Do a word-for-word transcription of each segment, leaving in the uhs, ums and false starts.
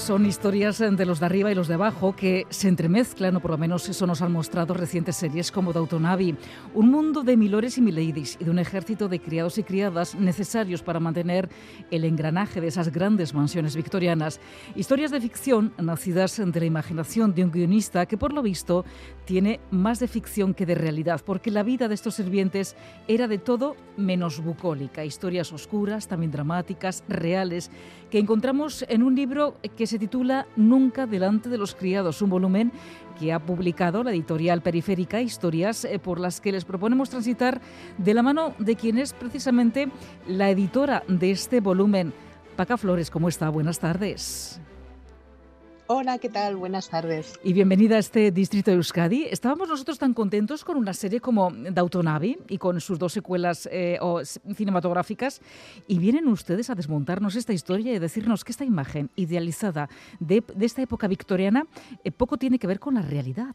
Son historias de los de arriba y los de abajo que se entremezclan, o por lo menos eso nos han mostrado recientes series como Downton Abbey. Un mundo de milores y miladies y de un ejército de criados y criadas necesarios para mantener el engranaje de esas grandes mansiones victorianas. Historias de ficción nacidas de la imaginación de un guionista que, por lo visto, tiene más de ficción que de realidad, porque la vida de estos sirvientes era de todo menos bucólica. Historias oscuras, también dramáticas, reales, que encontramos en un libro que se titula Nunca delante de los criados, un volumen que ha publicado la editorial Periférica, historias por las que les proponemos transitar de la mano de quien es precisamente la editora de este volumen. Paca Flores, ¿cómo está? Buenas tardes. Hola, ¿qué tal? Buenas tardes. Y bienvenida a este distrito de Euskadi. Estábamos nosotros tan contentos con una serie como Downton Abbey y con sus dos secuelas eh, o cinematográficas, y vienen ustedes a desmontarnos esta historia y a decirnos que esta imagen idealizada de, de esta época victoriana eh, poco tiene que ver con la realidad.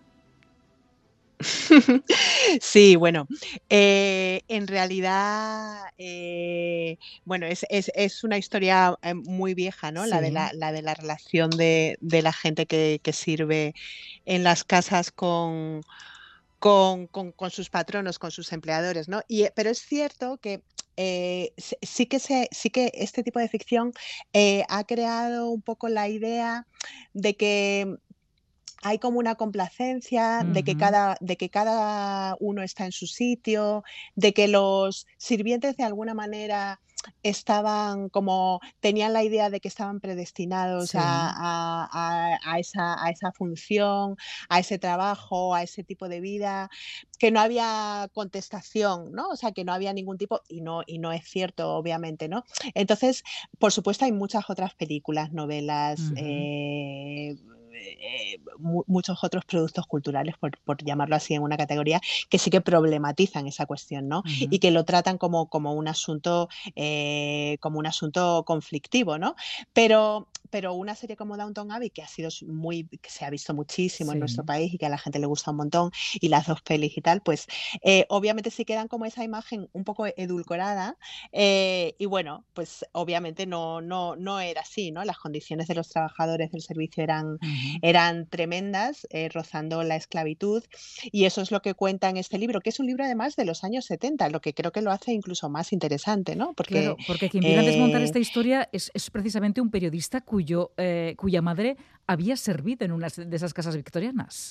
Sí, bueno, eh, en realidad, eh, bueno, es, es, es una historia eh, muy vieja, ¿no? Sí. La de la, la de la relación de, de la gente que, que sirve en las casas con, con, con, con sus patronos, con sus empleadores, ¿no? Y, pero es cierto que eh, sí, que se, sí que este tipo de ficción eh, ha creado un poco la idea de que hay como una complacencia, Uh-huh. de que cada, de que cada uno está en su sitio, de que los sirvientes de alguna manera estaban como, tenían la idea de que estaban predestinados Sí. a, a, a, a, esa, a esa función, a ese trabajo, a ese tipo de vida, que no había contestación, ¿no? O sea, que no había ningún tipo, y no, y no es cierto, obviamente, ¿no? Entonces, por supuesto, hay muchas otras películas, novelas, Uh-huh. eh, Eh, mu muchos otros productos culturales, por, por llamarlo así, en una categoría, que sí que problematizan esa cuestión, ¿no? Uh-huh. Y que lo tratan como, como un asunto eh, como un asunto conflictivo, ¿no? Pero, pero una serie como Downton Abbey, que ha sido muy, que se ha visto muchísimo Sí. en nuestro país y que a la gente le gusta un montón, y las dos pelis y tal, pues eh, obviamente sí quedan como esa imagen un poco edulcorada, eh, y bueno, pues obviamente no, no, no era así, ¿no? Las condiciones de los trabajadores del servicio eran Uh-huh. eran tremendas, eh, rozando la esclavitud, y eso es lo que cuenta en este libro, que es un libro además de los años setenta, lo que creo que lo hace incluso más interesante, ¿no? Porque, Claro, porque quien viene a desmontar eh, esta historia es, es precisamente un periodista cuyo, eh, cuya madre había servido en una de esas casas victorianas.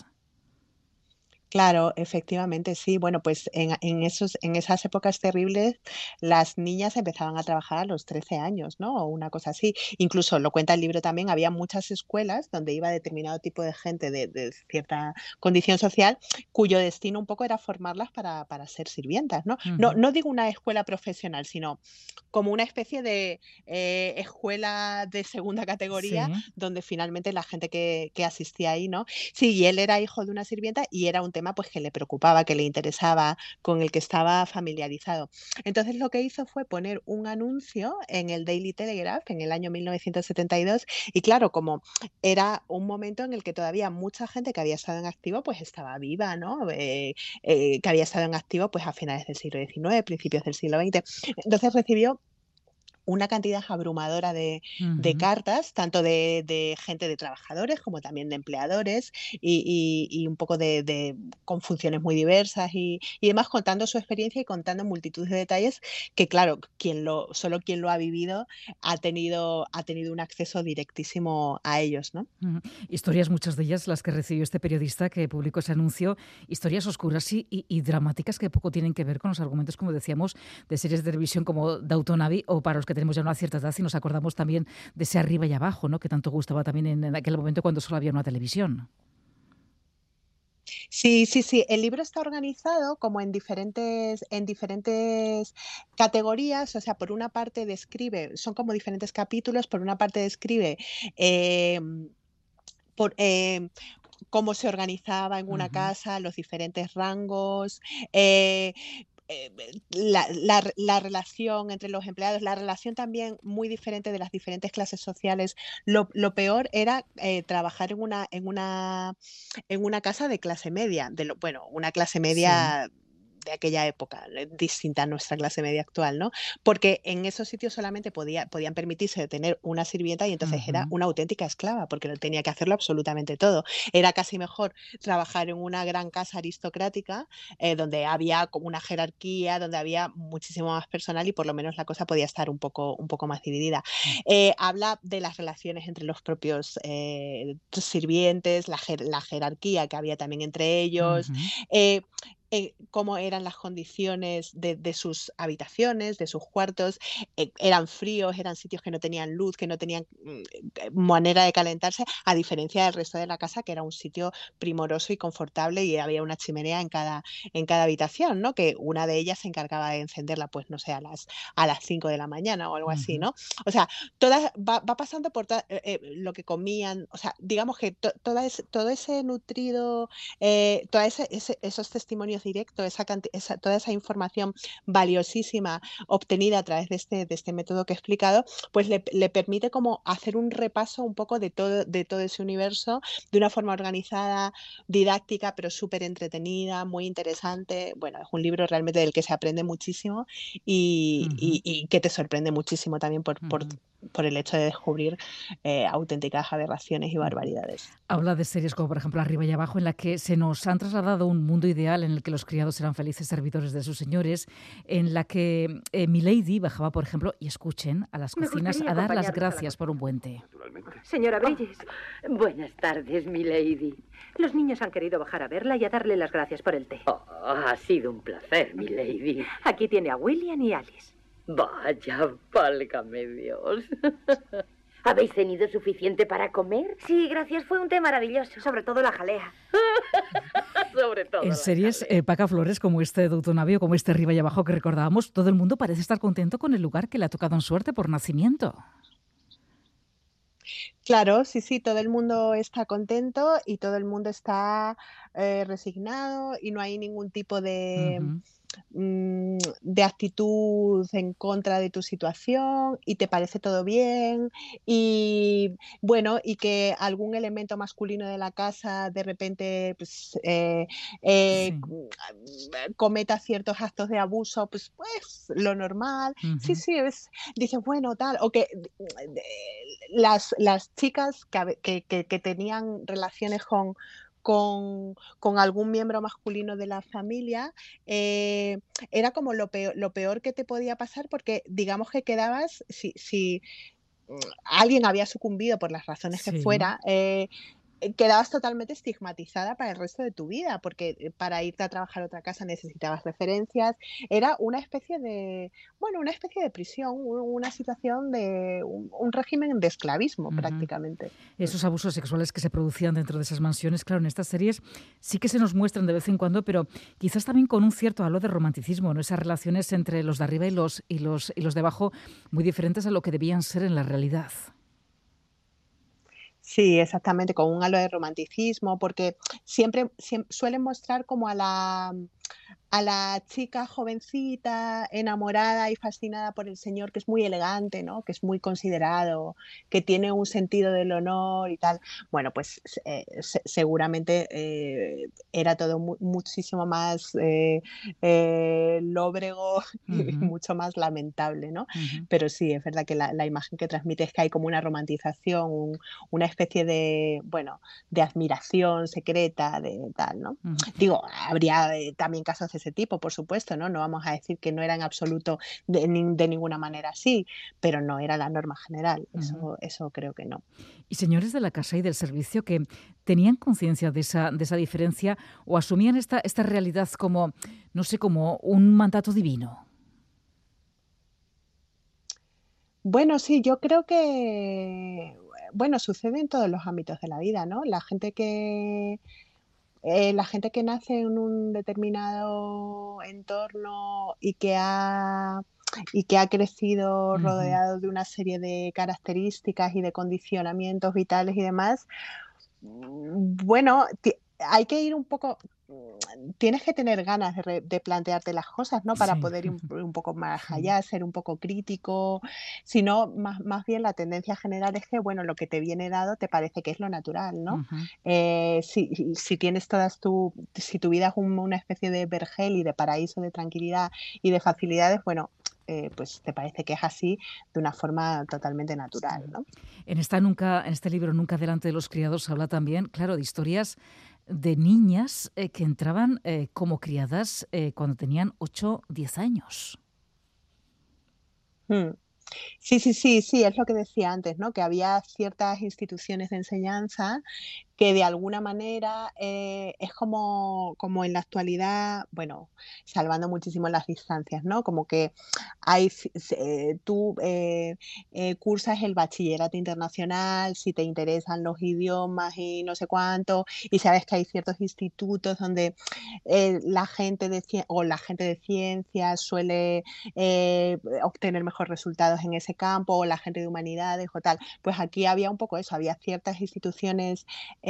Claro, efectivamente, sí. Bueno, pues en, en esos, en esas épocas terribles, las niñas empezaban a trabajar a los trece años, ¿no? O una cosa así. Incluso lo cuenta el libro también, había muchas escuelas donde iba determinado tipo de gente de, de cierta condición social, cuyo destino un poco era formarlas para, para ser sirvientas, ¿no? No, Uh-huh. no digo una escuela profesional, sino como una especie de eh, escuela de segunda categoría, Sí. donde finalmente la gente que, que asistía ahí, ¿no? Sí, y él era hijo de una sirvienta y era un tema pues que le preocupaba, que le interesaba, con el que estaba familiarizado. Entonces lo que hizo fue poner un anuncio en el Daily Telegraph en el año mil novecientos setenta y dos, y claro, como era un momento en el que todavía mucha gente que había estado en activo pues estaba viva, ¿no? Eh, eh, que había estado en activo pues a finales del siglo diecinueve, principios del siglo veinte. Entonces recibió una cantidad abrumadora de, de Uh-huh. cartas, tanto de, de gente, de trabajadores como también de empleadores, y, y, y un poco de, de, con funciones muy diversas y, y demás, contando su experiencia y contando multitud de detalles que, claro, quien lo, solo quien lo ha vivido ha tenido, ha tenido un acceso directísimo a ellos, ¿no? Uh-huh. Historias, muchas de ellas las que recibió este periodista que publicó ese anuncio, historias oscuras y, y, y dramáticas que poco tienen que ver con los argumentos, como decíamos, de series de televisión como Downton Abbey, o para los que tenemos ya una cierta edad y nos acordamos también de ese Arriba y Abajo, ¿no? Que tanto gustaba también en, en aquel momento cuando solo había una televisión. Sí, sí, sí. El libro está organizado como en diferentes, en diferentes categorías. O sea, por una parte describe, son como diferentes capítulos. Por una parte describe eh, por, eh, cómo se organizaba en una Uh-huh. casa, los diferentes rangos, eh, eh, la, la, la, relación entre los empleados, la relación también muy diferente de las diferentes clases sociales. Lo, lo peor era eh, trabajar en una, en, una, en una casa de clase media, de lo, bueno, una clase Sí. media de aquella época, eh, distinta a nuestra clase media actual, ¿no? Porque en esos sitios solamente podía, podían permitirse tener una sirvienta y entonces era Ujú. una auténtica esclava porque lo tenía que hacerlo absolutamente todo. Era casi mejor trabajar en una gran casa aristocrática eh, donde había como una jerarquía, donde había muchísimo más personal y por lo menos la cosa podía estar un poco, un poco más dividida. Mm. Eh, habla de las relaciones entre los propios eh, sirvientes, la, jer- la jerarquía que había también entre ellos, Ujú. eh, eh, cómo eran las condiciones de, de sus habitaciones, de sus cuartos, eh, eran fríos, eran sitios que no tenían luz, que no tenían mm, eh, manera de calentarse, a diferencia del resto de la casa, que era un sitio primoroso y confortable y había una chimenea en cada, en cada habitación, ¿no? Que una de ellas se encargaba de encenderla, pues no sé, a las, a las cinco de la mañana o algo así, Ujú. ¿no? O sea, todas, va, va pasando por toda- eh, eh, lo que comían, o sea, digamos que to- toda ese- todo ese nutrido, eh, toda ese- ese- esos testimonios directos, esa, canti- esa- toda esa información valiosísima obtenida a través de este, de este método que he explicado, pues le, le permite como hacer un repaso un poco de todo, de todo ese universo de una forma organizada, didáctica, pero súper entretenida, muy interesante. Bueno, es un libro realmente del que se aprende muchísimo y, Ujú. y- y que te sorprende muchísimo también por, por, Ujú. por el hecho de descubrir eh, auténticas aberraciones y Ujú. barbaridades. Habla de series como, por ejemplo, Arriba y Abajo, en la que se nos han trasladado un mundo ideal en el que los criados eran felices servidores de sus señores, en la que eh, Milady bajaba, por ejemplo, y escuchen, a las Me cocinas gustaría a dar las acompañarlos a la gracias por un cocina. buen té. Naturalmente. Señora Oh, Bridges, buenas tardes, milady. los niños han querido bajar a verla y a darle las gracias por el té. Oh, ha sido un placer, milady. Aquí tiene a William y Alice. Vaya, válgame Dios. ¿Habéis tenido suficiente para comer? Sí, gracias, fue un té maravilloso. Sobre todo la jalea. Sobre todo En la series, jalea. eh, Paca Flores, como este Doutonavio, como este Arriba y Abajo que recordábamos, todo el mundo parece estar contento con el lugar que le ha tocado en suerte por nacimiento. Claro, sí, sí, todo el mundo está contento y todo el mundo está eh, resignado y no hay ningún tipo de, Ujú. mm, de actitud en contra de tu situación y te parece todo bien y bueno, y que algún elemento masculino de la casa de repente pues, eh, eh, Sí. c- cometa ciertos actos de abuso, pues, pues lo normal. Sí, Ujú. sí, es, dices, bueno, tal, o que de- las, las chicas que, habe- que, que- que tenían relaciones con, con, con algún miembro masculino de la familia, eh, era como lo peor, lo peor que te podía pasar porque digamos que quedabas, si, si mm, alguien había sucumbido por las razones que Sí. fuera, eh, eh, quedabas totalmente estigmatizada para el resto de tu vida, porque eh, para irte a trabajar a otra casa necesitabas referencias. Era una especie de, bueno, una especie de prisión, u- una situación de un, un régimen de esclavismo Ujú. prácticamente. Esos abusos sexuales que se producían dentro de esas mansiones, claro, en estas series sí que se nos muestran de vez en cuando, pero quizás también con un cierto halo de romanticismo, ¿no? Esas relaciones entre los de arriba y los, y los, y los de abajo, muy diferentes a lo que debían ser en la realidad. Sí, exactamente, con un halo de romanticismo, porque siempre, siem- suelen mostrar como a la, a la chica jovencita, enamorada y fascinada por el señor, que es muy elegante, ¿no? Que es muy considerado, que tiene un sentido del honor y tal. Bueno, pues eh, se- seguramente eh, era todo mu- muchísimo más eh, eh, lóbrego y Ujú. mucho más lamentable, ¿no? Ujú. Pero sí, es verdad que la, la imagen que transmite es que hay como una romantización, un- una especie de, bueno, de admiración secreta, de tal, ¿no? Ujú. Digo, habría eh, también casos de ese tipo, por supuesto, ¿no? No vamos a decir que no era en absoluto de, nin- de ninguna manera así, pero no era la norma general. Ujú. Eso, eso creo que no. Y señores de la casa y del servicio que tenían conciencia de esa, de esa diferencia o asumían esta, esta realidad como, no sé, como un mandato divino. Bueno, sí, yo creo que, bueno, sucede en todos los ámbitos de la vida, ¿no? La gente que, eh, la gente que nace en un determinado entorno y que ha, y que ha crecido Ujú. rodeado de una serie de características y de condicionamientos vitales y demás, mm, bueno, ti- hay que ir un poco. tienes que tener ganas de, re- de plantearte las cosas, ¿no? Para Sí. poder ir un, un poco más Sí. allá, ser un poco crítico. Sino más, más bien la tendencia general es que, bueno, lo que te viene dado te parece que es lo natural, ¿no? Ujú. Eh, si, si tienes todas tu, si tu vida es un- una especie de vergel y de paraíso de tranquilidad y de facilidades, bueno, eh, pues te parece que es así de una forma totalmente natural, Sí. ¿no? En esta nunca, en este libro Nunca delante de los criados habla también, claro, de historias de niñas eh, que entraban eh, como criadas eh, cuando tenían ocho, diez años. Mm. Sí, sí, sí, sí, es lo que decía antes, ¿no? Que había ciertas instituciones de enseñanza que de alguna manera eh, es como, como en la actualidad, bueno, salvando muchísimo las distancias, ¿no? Como que hay, ci- se- eh, tú eh, eh, cursas el bachillerato internacional, si te interesan los idiomas y no sé cuánto, y sabes que hay ciertos institutos donde eh, la gente de cien- o la gente de ciencias suele eh, obtener mejores resultados en ese campo, o la gente de humanidades o tal. Pues aquí había un poco eso, había ciertas instituciones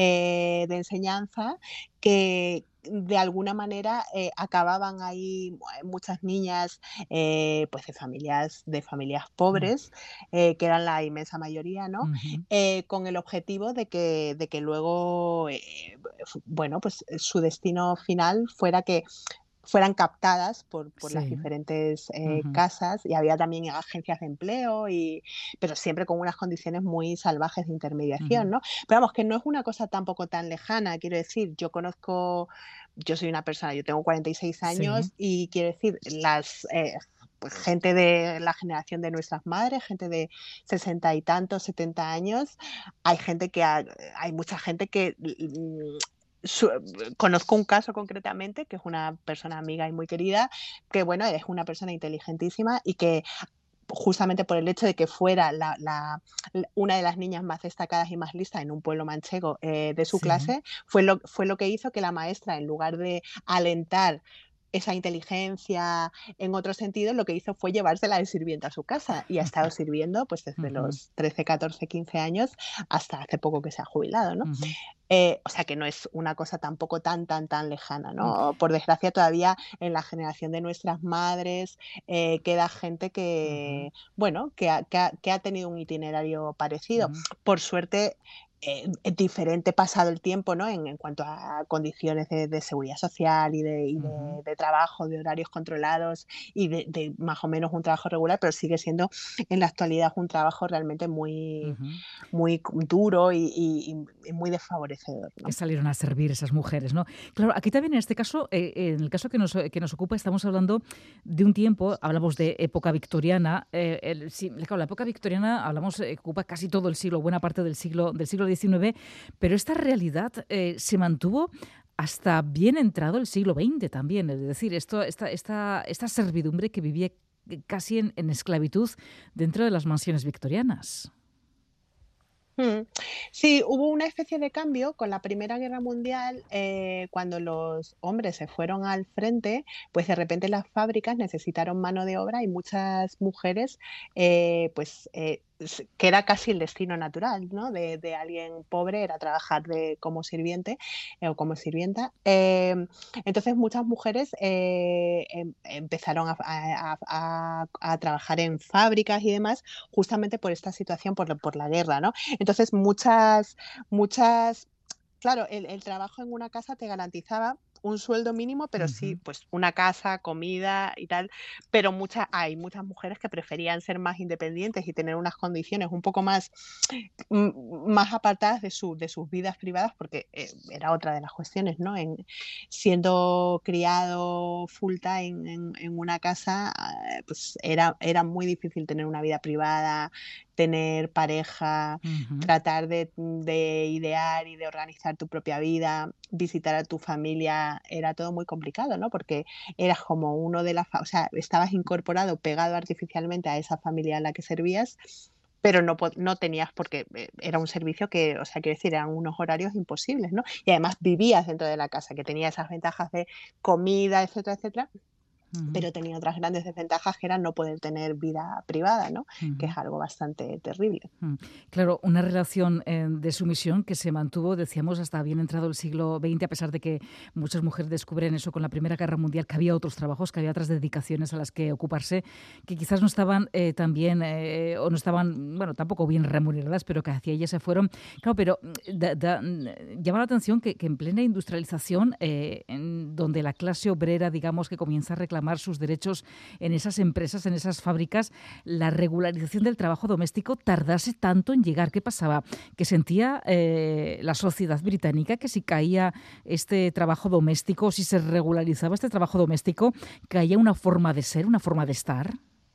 eh, de enseñanza que de alguna manera eh, acababan ahí mu- muchas niñas eh, pues de familias de familias Mm. pobres, eh, que eran la inmensa mayoría, ¿no? Ujú. Eh, con el objetivo de que, de que luego eh, fu- bueno, pues su destino final fuera que fueran captadas por, por las Sí. diferentes eh, Ujú. casas, y había también agencias de empleo, y, pero siempre con unas condiciones muy salvajes de intermediación, Ujú. ¿no? Pero vamos, que no es una cosa tampoco tan lejana, quiero decir, yo conozco, yo soy una persona, yo tengo cuarenta y seis Sí. años y quiero decir, las... eh, pues gente de la generación de nuestras madres, gente de sesenta y tantos, setenta años, hay gente que ha- hay mucha gente que mm, su- conozco un caso concretamente, que es una persona amiga y muy querida, que bueno, es una persona inteligentísima y que justamente por el hecho de que fuera la, la- la- una de las niñas más destacadas y más listas en un pueblo manchego eh, de su Sí. clase, fue lo, fue lo que hizo que la maestra, en lugar de alentar esa inteligencia en otro sentido, lo que hizo fue llevársela de sirvienta a su casa, y ha estado sirviendo pues desde Ujú. los trece, catorce, quince años hasta hace poco que se ha jubilado, ¿no? Ujú. Eh, o sea que no es una cosa tampoco tan, tan, tan lejana, Mm. ¿no? Por desgracia, todavía en la generación de nuestras madres eh, queda gente Ujú. que, bueno, que ha, que ha- que ha tenido un itinerario parecido. Ujú. Por suerte, eh, es diferente pasado el tiempo, ¿no? En, en cuanto a condiciones de, de seguridad social y, de, y Ujú. de- de trabajo, de horarios controlados y de, de más o menos un trabajo regular, pero sigue siendo en la actualidad un trabajo realmente muy, Ujú. muy duro y, y- y muy desfavorecedor, Que ¿no? salieron a servir esas mujeres, ¿no? Claro, aquí también en este caso, eh, en el caso que nos, que nos ocupa, estamos hablando de un tiempo, hablamos de época victoriana. eh, el- sí, claro, la época victoriana, hablamos, eh, ocupa casi todo el siglo, buena parte del siglo, del siglo diecinueve, pero esta realidad eh, se mantuvo hasta bien entrado el siglo veinte también. Es decir, esto, esta, esta, esta servidumbre que vivía casi en, en esclavitud dentro de las mansiones victorianas. Mm. Sí, hubo una especie de cambio con la Primera Guerra Mundial, eh, cuando los hombres se fueron al frente, pues de repente las fábricas necesitaron mano de obra, y muchas mujeres, eh, pues eh, s- que era casi el destino natural, ¿no? De, de alguien pobre, era trabajar de, como sirviente eh, o como sirvienta. Em, entonces muchas mujeres eh, em- empezaron a, a- a- a- a trabajar en fábricas y demás, justamente por esta situación, por, la- por la guerra, ¿no? Entonces, muchas, muchas, claro, el, el trabajo en una casa te garantizaba un sueldo mínimo, pero sí, Ujú. pues una casa, comida y tal, pero muchas, hay muchas mujeres que preferían ser más independientes y tener unas condiciones un poco más, mm, más apartadas de, su, de sus vidas privadas, porque eh, era otra de las cuestiones, ¿no? En, siendo criado full time en, en una casa, eh, pues era, era muy difícil tener una vida privada, tener pareja, Ujú. tratar de, de idear y de organizar tu propia vida, visitar a tu familia, era todo muy complicado, ¿no? Porque eras como uno de las, fa- o sea, estabas incorporado, pegado artificialmente a esa familia a la que servías, pero no, po- no tenías, porque eh, era un servicio que, o sea, quiero decir, eran unos horarios imposibles, ¿no? Y además vivías dentro de la casa, que tenía esas ventajas de comida, etcétera, etcétera, Ujú, pero tenía otras grandes desventajas que eran no poder tener vida privada, ¿no? Que ujú. es algo bastante terrible. Mm. Claro, una relación, eh, de sumisión que se mantuvo, decíamos, hasta bien entrado el siglo veinte, a pesar de que muchas mujeres descubren eso con la Primera Guerra Mundial, que había otros trabajos, que había otras dedicaciones a las que ocuparse, que quizás no estaban eh, tan bien, eh, o no estaban, bueno, tampoco bien remuneradas, pero que hacia ellas se fueron. Claro, pero mm, da- da- mm, llama la atención que, que en plena industrialización, eh, en donde la clase obrera, digamos, que comienza a reclamar sus derechos en esas empresas, en esas fábricas, la regularización del trabajo doméstico tardase tanto en llegar. ¿Qué pasaba? Que sentía eh, la sociedad británica que si caía este trabajo doméstico, si se regularizaba este trabajo doméstico, caía una forma de ser, una forma de estar.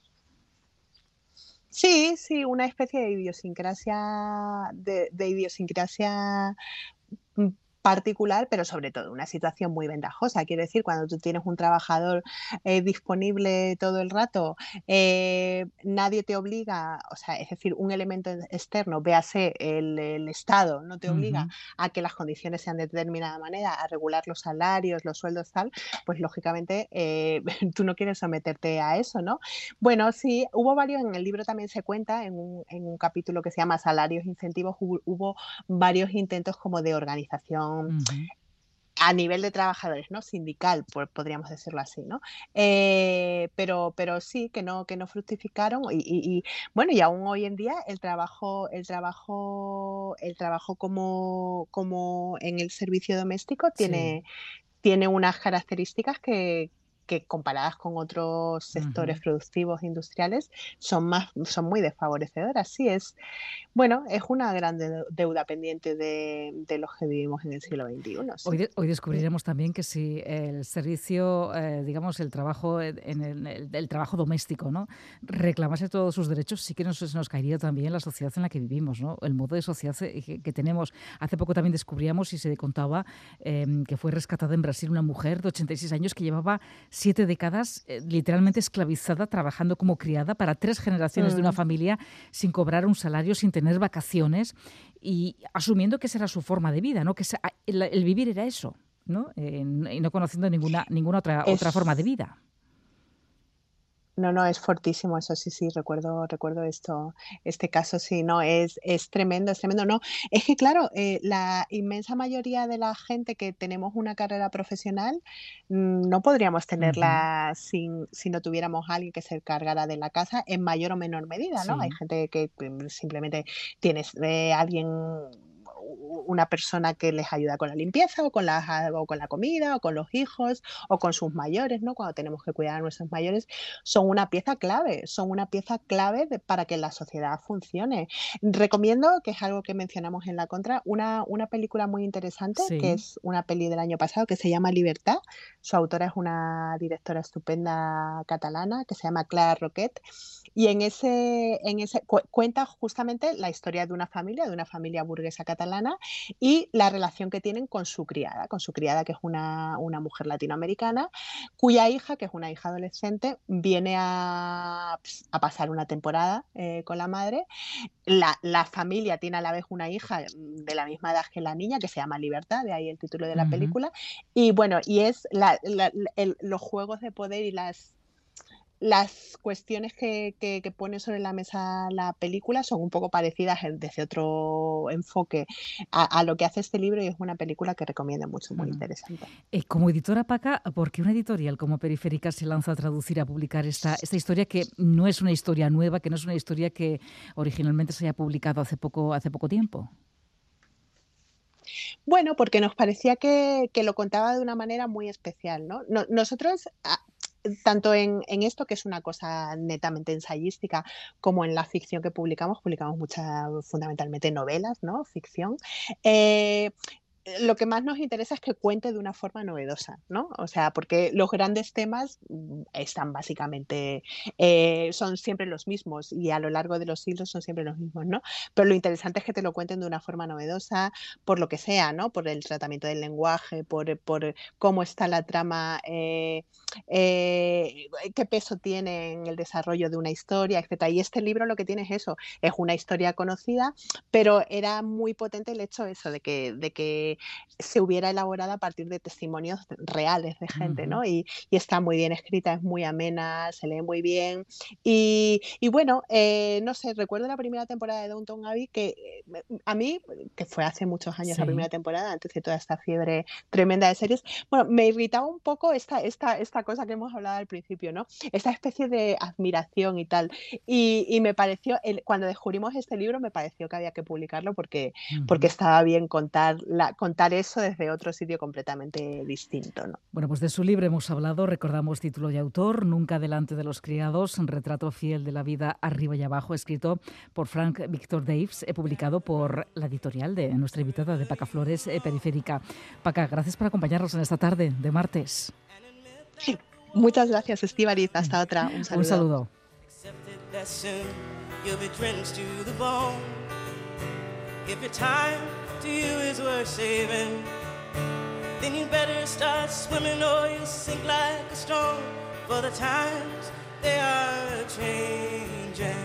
Sí, sí, una especie de idiosincrasia, de, de idiosincrasia mm, particular, pero sobre todo una situación muy ventajosa. Quiero decir, cuando tú tienes un trabajador eh, disponible todo el rato, eh, nadie te obliga, o sea, es decir, un elemento externo, véase el, el Estado, no te obliga Ujú. a que las condiciones sean de determinada manera, a regular los salarios, los sueldos, tal, pues lógicamente eh, tú no quieres someterte a eso, ¿no? Bueno, sí, hubo varios, en el libro también se cuenta, en un, en un capítulo que se llama Salarios Incentivos, hubo, hubo varios intentos como de organización Ujú. a nivel de trabajadores, ¿no? Sindical, por- podríamos decirlo así, ¿no? Eh, pero, pero sí, que no, que no fructificaron y, y- y, bueno, y aún hoy en día el trabajo, el trabajo, el trabajo como, como en el servicio doméstico Sí. tiene, tiene unas características que, que comparadas con otros sectores Ujú. productivos industriales son más, son muy desfavorecedoras. Sí, es, bueno, es una gran de- deuda pendiente de, de los que vivimos en el siglo veintiuno, Hoy, sí. de- hoy descubriremos también que si el servicio, eh, digamos, el trabajo en en el, el- el trabajo doméstico, ¿no? Reclamase todos sus derechos, sí que nos, se nos caería también la sociedad en la que vivimos, ¿no? El modo de sociedad eh, que, que tenemos. Hace poco también descubríamos y se contaba em, que fue rescatada en Brasil una mujer de ochenta y seis años que llevaba siete décadas eh, literalmente esclavizada, trabajando como criada para tres generaciones de una Mm. familia sin cobrar un salario, sin tener vacaciones y asumiendo que esa era su forma de vida, ¿no? Que esa- el, el vivir era eso, ¿no? Eh, y no conociendo ninguna, ninguna otra, otra forma de Es, vida. no, no, es fortísimo eso, sí, sí, recuerdo, recuerdo esto, este caso, sí, no, es, es tremendo, es tremendo, no, es que claro, eh, la inmensa mayoría de la gente que tenemos una carrera profesional, mm, no podríamos Ujú. tenerla sin, si no tuviéramos a alguien que se encargara de la casa en mayor o menor medida, ¿no? Hay Sí. gente que mm, simplemente tienes eh, alguien u- una persona que les ayuda con la limpieza o con la, o con la comida o con los hijos o con sus mayores, ¿no? Cuando tenemos que cuidar a nuestros mayores, son una pieza clave, son una pieza clave de- para que la sociedad funcione. Recomiendo, que es algo que mencionamos en la contra, una, una película muy interesante, que Sí. es una peli del año pasado, que se llama Libertad. Su autora es una directora estupenda catalana, que se llama Clara Roquet, y en ese, en ese cu- cuenta justamente la historia de una familia, de una familia burguesa catalana, y la relación que tienen con su criada, con su criada que es una, una mujer latinoamericana, cuya hija, que es una hija adolescente, viene a, pues, a pasar una temporada eh, con la madre. La, la familia tiene a la vez una hija mm, de la misma edad que la niña, que se llama Libertad, de ahí el título de la Ujú. película. Y bueno, y es la- la- el- los juegos de poder y las las cuestiones que, que, que pone sobre la mesa la película son un poco parecidas en- desde otro enfoque a, a lo que hace este libro, y es una película que recomiendo mucho, muy Ujú. interesante. Eh, como editora, Paca, ¿por qué una editorial como Periférica se lanza a traducir, a publicar esta, esta historia que no es una historia nueva, que no es una historia que originalmente se haya publicado hace poco, hace poco tiempo? Bueno, porque nos parecía que, que lo contaba de una manera muy especial, ¿no? No- nosotros, ah, tanto en, en esto, que es una cosa netamente ensayística, como en la ficción que publicamos, publicamos muchas, fundamentalmente novelas, ¿no? Ficción. Eh, lo que más nos interesa es que cuente de una forma novedosa, ¿no? O sea, porque los grandes temas mm, están básicamente, eh, son siempre los mismos y a lo largo de los siglos son siempre los mismos, ¿no? Pero lo interesante es que te lo cuenten de una forma novedosa, por lo que sea, ¿no? Por el tratamiento del lenguaje, por, por cómo está la trama, eh, eh, qué peso tiene en el desarrollo de una historia, etcétera. Y este libro lo que tiene es eso, es una historia conocida, pero era muy potente el hecho eso de que, de que eh, se hubiera elaborado a partir de testimonios reales de gente, ¿no? Ujú. Y, y está muy bien escrita, es muy amena, se lee muy bien. Y, y bueno, eh, no sé, recuerdo la primera temporada de Downton Abbey que eh, me- a mí, que fue hace muchos años la Sí. primera temporada, antes de toda esta fiebre tremenda de series, bueno, me irritaba un poco esta, esta, esta cosa que hemos hablado al principio, ¿no? Esta especie de admiración y tal. Y, y me pareció, el- cuando descubrimos este libro, me pareció que había que publicarlo porque, porque Ujú. estaba bien contar, la, contar eso desde otro sitio completamente distinto, ¿no? Bueno, pues de su libro hemos hablado, recordamos título y autor, Nunca delante de los criados, un retrato fiel de la vida arriba y abajo, escrito por Frank Victor Daves, eh, publicado por la editorial de nuestra invitada de Paca Flores, eh, Periférica. Paca, gracias por acompañarnos en esta tarde de martes. Muchas gracias, Estíbaliz. Hasta otra. Un Un saludo. saludo. Accepted that soon you'll be drenched to the bone. If your time to you is worth saving, then you better start swimming or you'll sink like a stone. For the times, they are changing.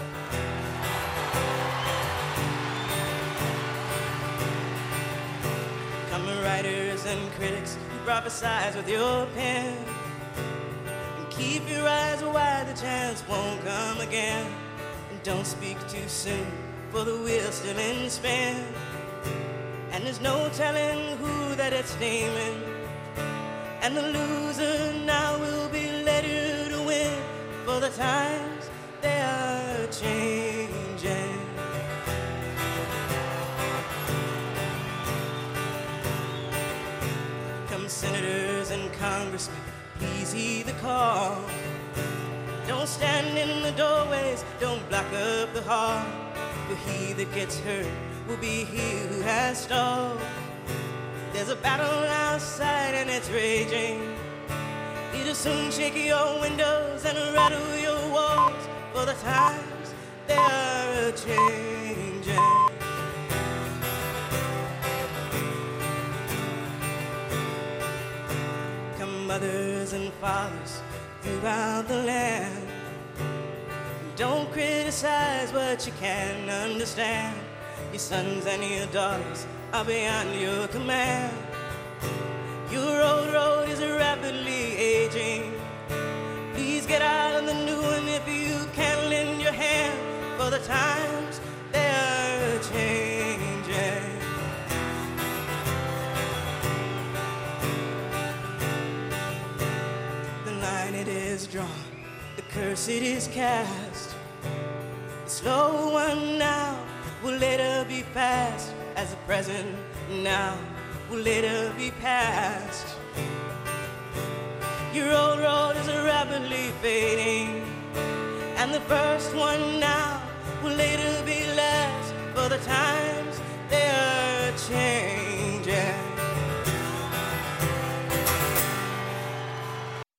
Come writers and critics who prophesize with your pen. Keep your eyes wide, the chance won't come again. And don't speak too soon, for the wheel's still in spin. And there's no telling who that it's naming. And the loser now will be later to win. For the times, they are changing. Come senators and congressmen, please heed the call. Don't stand in the doorways, don't block up the hall. For he that gets hurt will be he who has stalled. There's a battle outside and it's raging. It'll soon shake your windows and rattle your walls. For the times, they are changing. Mothers and fathers throughout the land, don't criticize what you can't understand. Your sons and your daughters are beyond your command. Your old road is rapidly aging. Please get out on the new one if you can lend your hand. For the times, they are changing. It is drawn, the curse it is cast. The slow one now will later be fast, as the present now will later be past. Your old road is rapidly fading, and the first one now will later be last. For the times, they are changing.